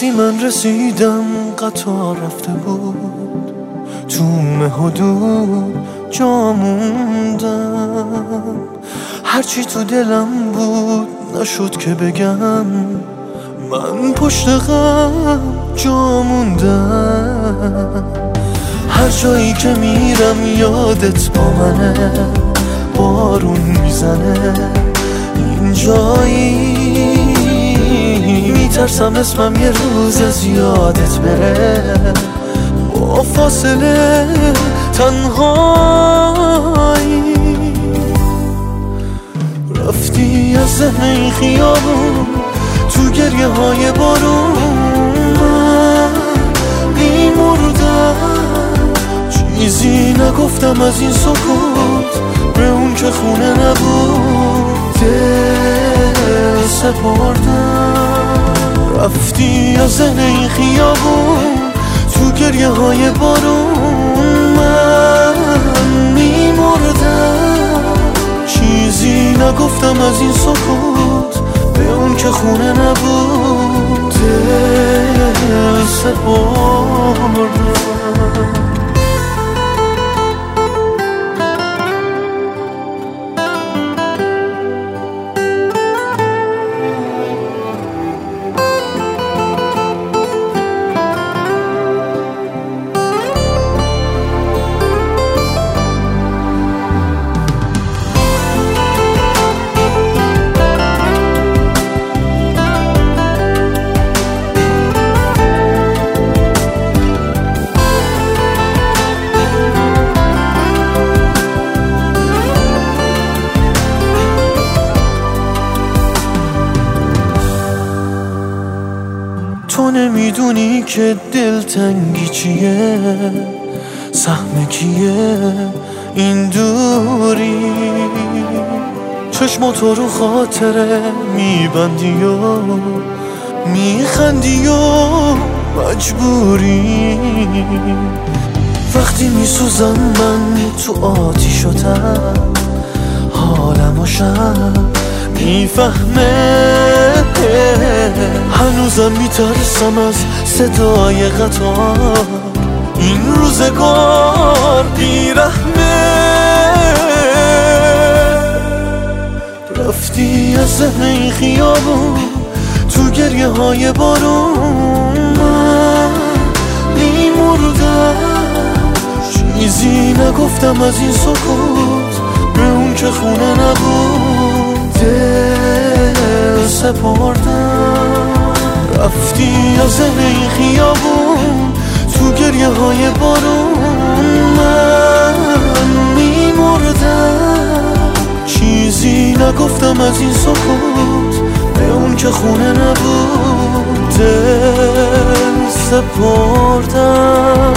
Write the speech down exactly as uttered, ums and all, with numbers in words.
وقتی من رسیدم قطار رفته بود، تو مه و دود جا موندم. هرچی تو دلم بود نشد که بگم، من پشت غم جا موندم. هر جایی که میرم یادت با منه، بارون میزنه اینجایی. میترسم اسمم یه روز از یادت بره، با فاصله تنهایی. رفتی از ذهن این خیابون تو گریه های بارون، من میمردم. چیزی نگفتم از این سکوت به اون که خونه نبود، دل سپردم. رفتی از ذهن این خیابون تو گریه های بارون، من میمردم. چیزی نگفتم از این سکوت به اون که خونه نبود، دل سپردم. تو نمیدونی که دلتنگی چیه، سهم کیه این دوری. چشماتو رو خاطره میبندی و میخندی و مجبوری. وقتی میسوزم من تو آتیشتم، حالم و شب میفهمه. هنوزم میترسم از صدای قطار، این روزگار بیرحمه. رفتی از ذهن این خیابون تو گریه های بارون، من میمردم. چیزی نگفتم از این سکوت به اون که خونه نبود، دل سپردم. رفتی از ذهن این خیابون تو گریه های بارون، من میمردم. چیزی نگفتم از این سکوت به اون که خونه نبود، دل سپردم.